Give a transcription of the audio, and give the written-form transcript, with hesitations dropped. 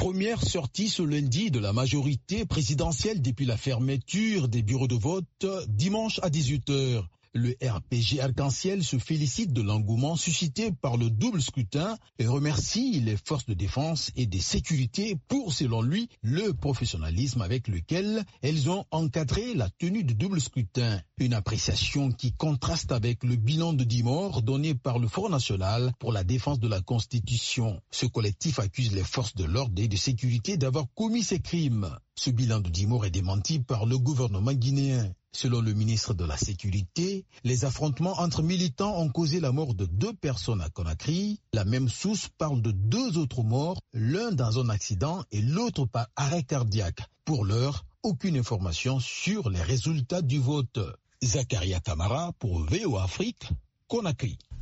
Première sortie ce lundi de la majorité présidentielle depuis la fermeture des bureaux de vote dimanche à 18h. Le RPG Arc-en-Ciel se félicite de l'engouement suscité par le double scrutin et remercie les forces de défense et de sécurité pour, selon lui, le professionnalisme avec lequel elles ont encadré la tenue du double scrutin. Une appréciation qui contraste avec le bilan de 10 morts donné par le Front National pour la défense de la Constitution. Ce collectif accuse les forces de l'ordre et de sécurité d'avoir commis ces crimes. Ce bilan de 10 morts est démenti par le gouvernement guinéen. Selon le ministre de la Sécurité, les affrontements entre militants ont causé la mort de 2 personnes à Conakry. La même source parle de 2 autres morts, l'un dans un accident et l'autre par arrêt cardiaque. Pour l'heure, aucune information sur les résultats du vote. Zakaria Kamara pour VOA Afrique, Conakry.